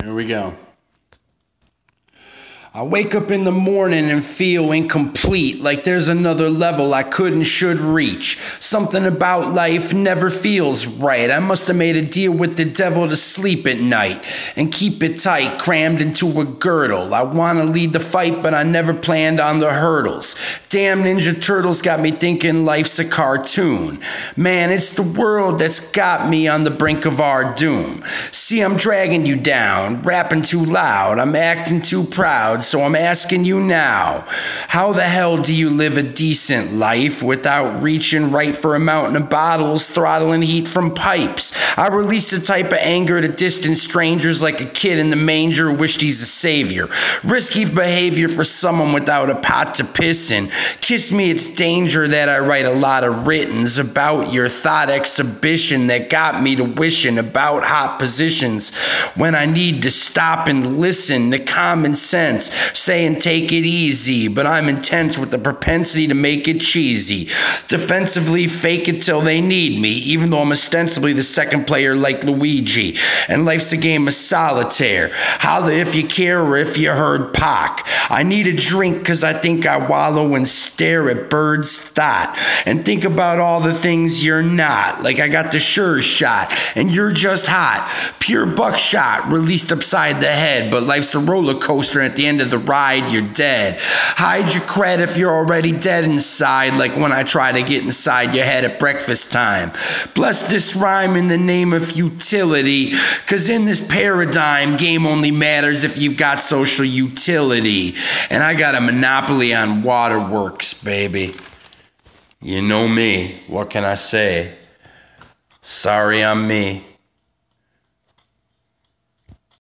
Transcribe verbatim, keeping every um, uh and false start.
Here we go. I wake up in the morning and feel incomplete, like there's another level I could and should reach. Something about life never feels right. I must have made a deal with the devil to sleep at night and keep it tight, crammed into a girdle. I want to lead the fight, but I never planned on the hurdles. Damn Ninja Turtles got me thinking life's a cartoon. Man, it's the world that's got me on the brink of our doom. See, I'm dragging you down, rapping too loud, I'm acting too proud. So I'm asking you now, how the hell do you live a decent life without reaching right for a mountain of bottles, throttling heat from pipes? I release the type of anger to distant strangers like a kid in the manger who wished he's a savior. Risky behavior for someone without a pot to piss in. Kiss me, it's danger that I write a lot of writtens about your thought exhibition that got me to wishing about hot positions when I need to stop and listen to common sense. Saying take it easy, but I'm intense with the propensity to make it cheesy. Defensively fake it till they need me, even though I'm ostensibly the second player like Luigi. And life's a game of solitaire. Holla if you care or if you heard Pac. I need a drink cause I think I wallow and stare at birds' thought. And think about all the things you're not. Like I got the sure shot and you're just hot. Pure buckshot released upside the head, but life's a roller coaster and at the end of the ride, you're dead. Hide your cred if you're already dead inside, like when I try to get inside your head at breakfast time. Bless this rhyme in the name of futility, cause in this paradigm, game only matters if you've got social utility. And I got a monopoly on waterworks, baby. You know me, what can I say? Sorry I'm me.